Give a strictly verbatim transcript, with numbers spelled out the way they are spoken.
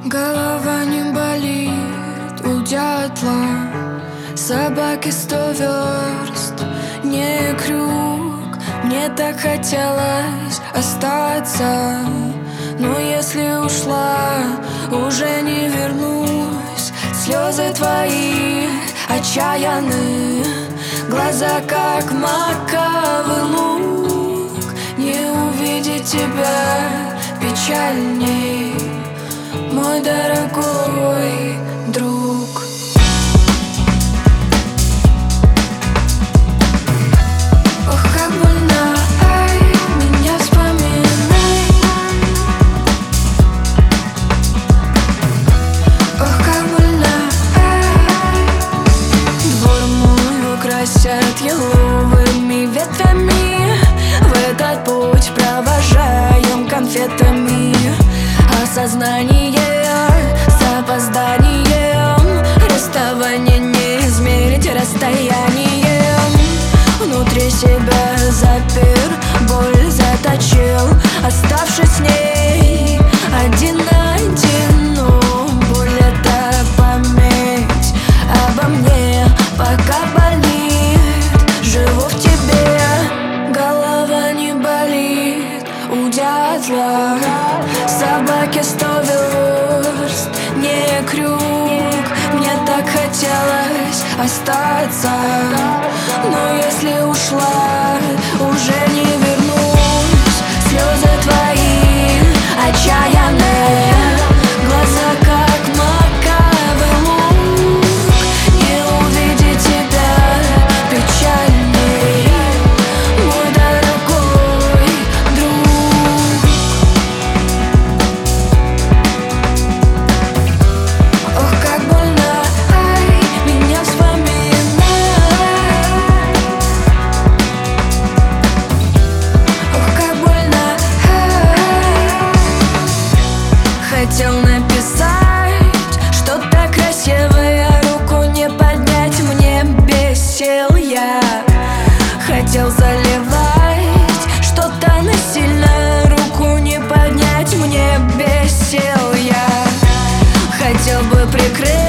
Голова не болит у дятла, собаки сто верст, не крюк. Мне так хотелось остаться, но если ушла, уже не вернусь. Слезы твои отчаянны, глаза как маковый лук. Не увидеть тебя печальней, мой дорогой друг. Ох, как больно, ай, меня вспоминай. Ох, как больно, ай. Двор мой украсят еловыми ветвями, в этот путь провожаем конфетами. Осознание с опозданием, расставание не измерить расстоянием. Внутри себя запер, боль заточил, оставшись с ней один на один. Но боль — это память обо мне, пока болит, живу в тебе. Голова не болит у дятла, собаки сто верст, не крюк. Мне так хотелось остаться, но если ушла, уже не вернусь. Слезы твои отчаянные, глаза как маковый лук. Не увидеть тебя печальней, мой дорогой друг. Ох, как больно, ай, меня вспоминай. Ох, как больно, ай. Хотел написать что-то красивое, руку не поднять, мне без сил я. Хотел заливать что-то насильно, руку не поднять, мне без сил я. Хотел бы прикрыть